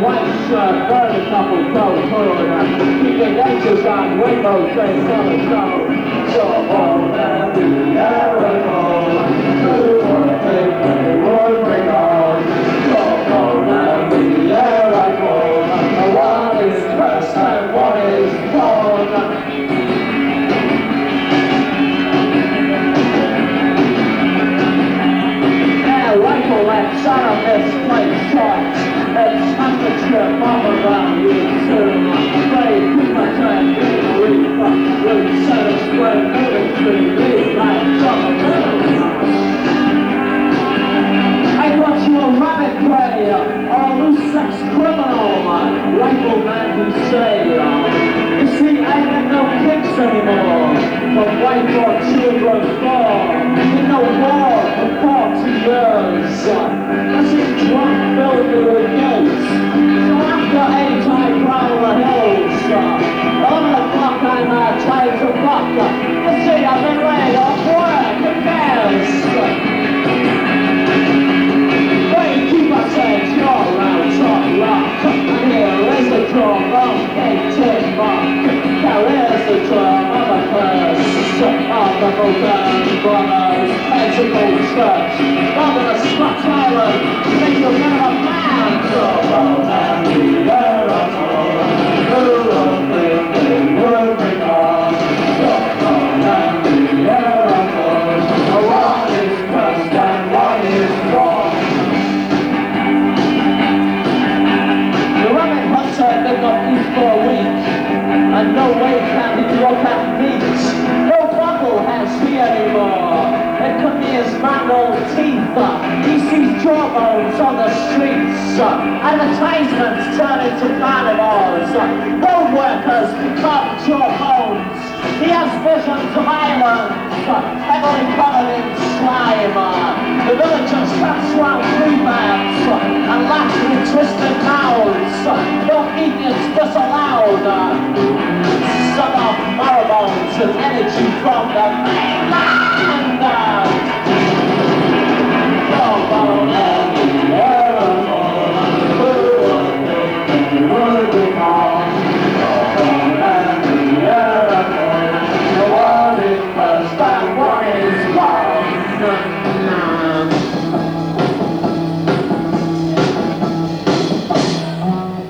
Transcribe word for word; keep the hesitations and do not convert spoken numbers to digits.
white shirt, burn a couple cold hood. Keeping angels on rainbows, say summer snow. So old and the arrow, who would think they would bring on? So old and the arrow, one is cursed and one is born. Rifle and shot on this plate shots. It's not the trip all around you soon. Play keep my time, get a reef. Root center square, moving through these lights on the moon. I thought you a rabbit prey, or a loose sex criminal, rifleman who say. You see, I have no kicks anymore. From white or children's fall. In no war for forty years. I see drunk filled me with ghosts. So after eight I prowl the hills. eleven o'clock I'm uh, trying to fuck. You see, I've been laid off work. Who cares? Wait, keep us saying you're around top rock. Here is the drum of K T Mark. Now here's the drum of a curse. Of the Golden Brothers Pentecost Church. Over the Scotch Island, make you a man of a man. So old and the Aragon, who would think they would bring on? So old and the Aragon, one is cursed and one is wrong. The rabbit hunter did not eat for a week, and no way can he look at meat. Has me anymore. It could be his mangled teeth. He sees jawbones on the streets. Advertisements turn into carnivores. Road workers become jawbones. He has visions of islands, heavily covered in slime. The villagers dance round rebounds and laugh with twisted mouths. No eating is disallowed. Some are moribunds and energy from the